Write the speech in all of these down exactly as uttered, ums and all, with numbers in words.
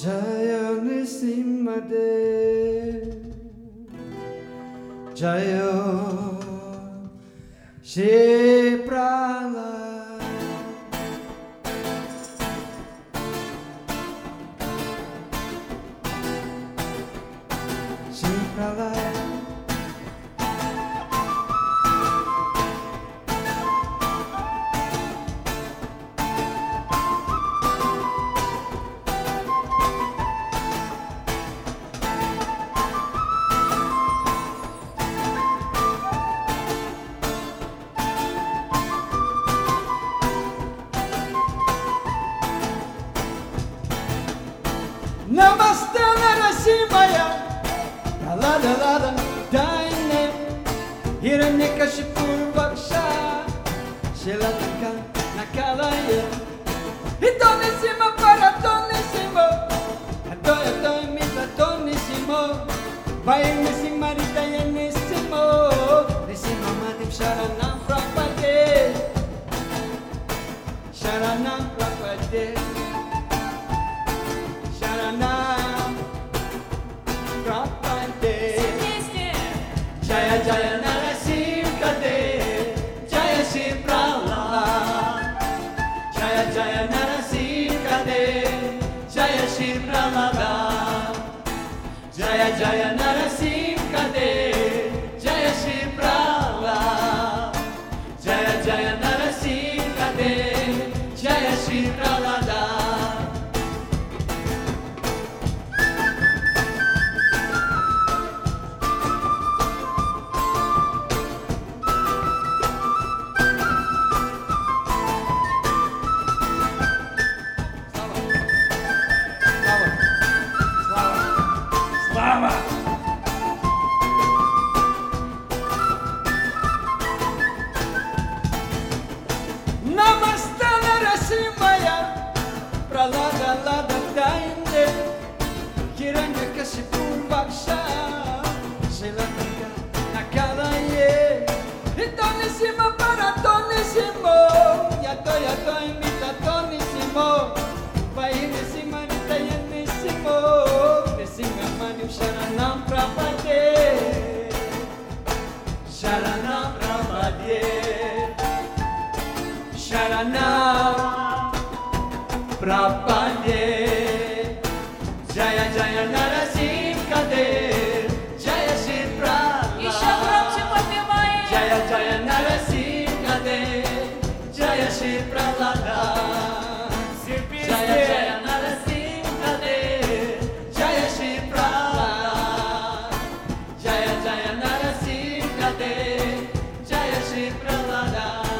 Jaya Nrisimhadev, Jaya Shri Prahlad, Shri Prahlad. Namaste Narasimhaya, Prahlada Lada Daine, Hiranyakashipu Vaksha, Shilataka Nakalaya, Hitonissima Paratonissimo, Adoya Doimita Tonissimo, Vainissima Ritayanissimo, Rissima Madhip Sharanam Prapade, Sharanam Prapade. Sharanam Prapade, Jaya Jaya Narasimhadev, Jaya Shri Prahlad, Jaya Jaya Narasimhadev, Jaya Shri Prahlad, Jaya Jaya Narasimhadev, Jaya Shri Prahlad, Jaya Jaya Narasimhadev, Jaya Shri Prahlad. Namaste Narasimhaya, Prahlada Lada Daine, Hiranyakashipu Vaksha, Shilataka Nakalaye, Hitonissima Paratonissimo, Yato Yato Imita Tonissimo, Vainissima Ritayanissimo, Rissima Madhip Sharanam Prapade, Sharanam Prapade, Sharanam Prapade, Jaya Jaya Narasimhadev, Jaya Shri Prahlad, Jaya Jaya Narasimhadev, Jaya Shri Prahlad, Jaya Jaya Narasimhadev, Jaya Shri Prahlad, Jaya Jaya Narasimhadev, Jaya Shri Prahlad.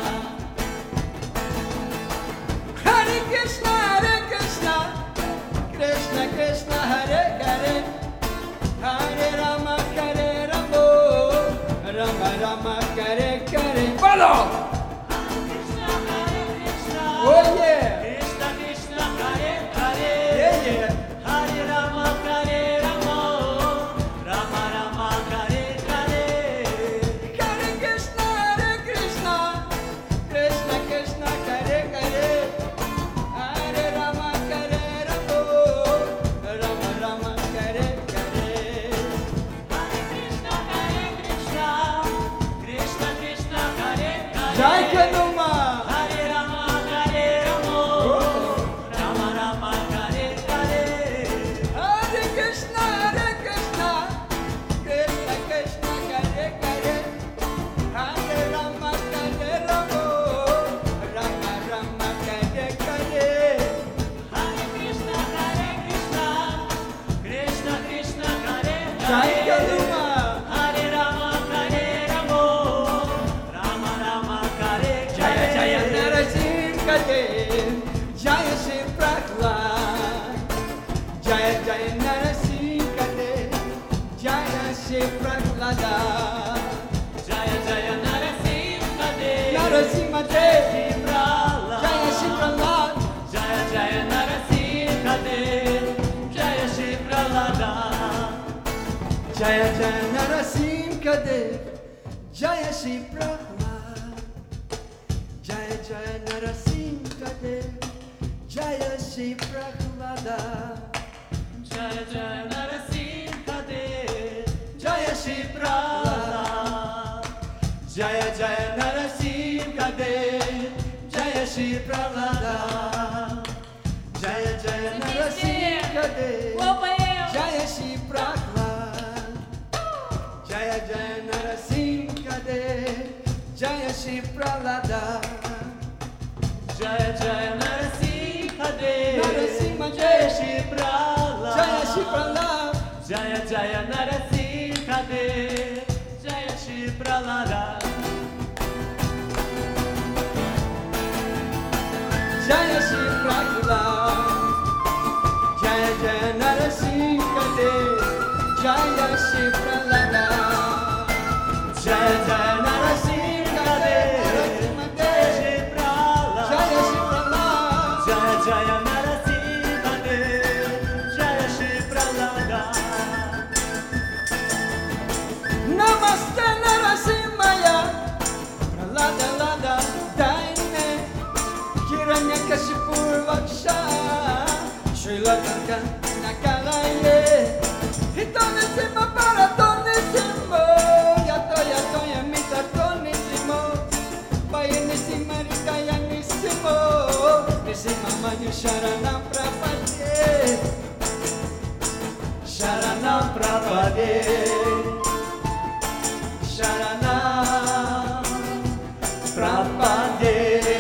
Hare Krishna, Hare Krishna, Krishna Krishna, Hare Hare, Hare Rama, Hare Rama, Rama Rama, Hare Hare. Follow! Hare Krishna, Hare Krishna, oh yeah! Krishna Krishna, Hare Hare, yeah yeah! Hare Rama, Hare Rama, Rama Rama, Hare Hare. Hare Krishna, Hare Krishna, Krishna Krishna, Hare Hare. Hare Rama, Hare Rama, Rama Rama, Hare Hare. Hare Krishna, Hare Krishna, Krishna Krishna, Hare Hare. Jai Kanuma. Hare Rama, Hare Rama, Rama Rama, Hare Hare. Hare Krishna, Hare Krishna, Krishna Krishna, Hare Hare. Hare Rama, Hare Rama, Rama Rama, Hare Hare. Hare Krishna, Hare Krishna, Krishna Krishna, Hare Hare. Jai Kanuma. Hare Rama, Hare Rama, Rama Rama, Hare Hare. Jaya Jaya Narasimhadev, Jaya Shri Prahlad, Jaya Jaya Narasimhadev, Jaya Shri Prahlad, Jaya Jaya Narasimhadev, Narasimhadev, Jaya Shri Prahlad, Jaya Jaya Narasimhadev, Jaya Shri Prahlad, Jaya Jaya Narasimhadev, Jaya Shri Prahlad, Jaya Jaya Narasimhadev, Jaya Shri Prahlad, Jaya Jaya Narasimhade, Jaya Shri Prahlad. Jaya Jaya Narasimhade, Jaya Shri Prahlad. Jaya Jaya Narasimhade, Jaya Shri Prahlad. Jaya Jaya Narasimhade, Jaya Shri Prahlad. Jaya Jaya Narasimhade, Narasimha Jaya Shri Prahlad. Jaya Shri Prahlad. Jaya Jaya Narasimhade, Jaya Shri Prahlad. Jaya Shri Prahlad. Jaya Jaya Narasimhade, Jaya Shri Prahlad. Jaya Jaya Narasimhade, Jaya Shri Prahlad. Jaya Shri Prahlad. Jaya Jaya Narasimhade, Jaya Shri Prahlad. Namaste Narasimhaya, Prahlada Lada Daine, Hiranyakashipu Vaksha, Shrilakanka Nakaraye, Hitonisima Paratonisimo, Yato Yato Yamita Tonisimo, Payanisima Rikayanisimo, Nisima Manu Sharanam Prapade, Sharanam Prapade, Sharanam Prapade.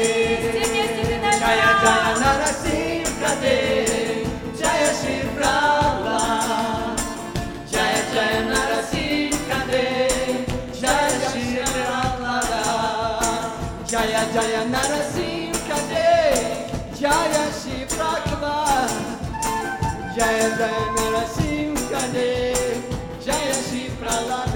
Jaya Jaya Narasimhade, Jaya Shri Prahlad. Jaya Jaya Narasimhade, Jaya Shri Prahlad. Jaya Jaya Narasimhade, Jaya Shri Prahlad. Jaya Jaya Narasimhade, Jaya Shri Prahlad.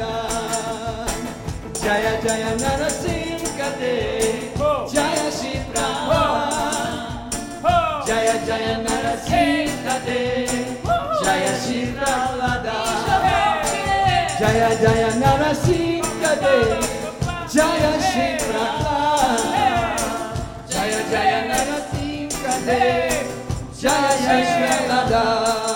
Jaya Jaya Narasimhade, Jaya Shri Prahlad. Jaya Jaya Narasimhade, Jaya Shri Prahlad. Jaya Jaya Narasimhade, Jaya Shri Prahlad. Jaya Jaya Narasimhade, Jaya Shri Prahlad.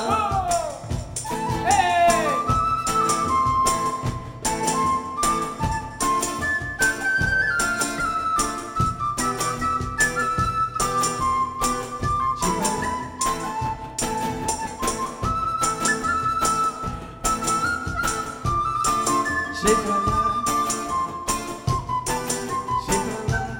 Shri Prahlad, Shri Prahlad.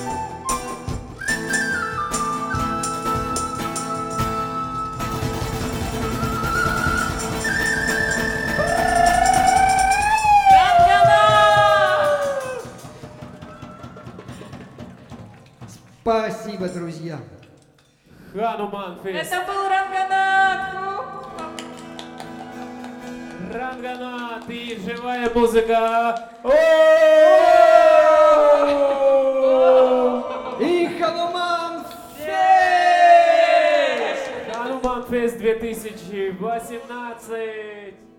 Спасибо, друзья. Хануман Фест. Это был Ранганат! Ранганат и живая музыка. И Хануман Фест! Хануман Фест две тысячи восемнадцать.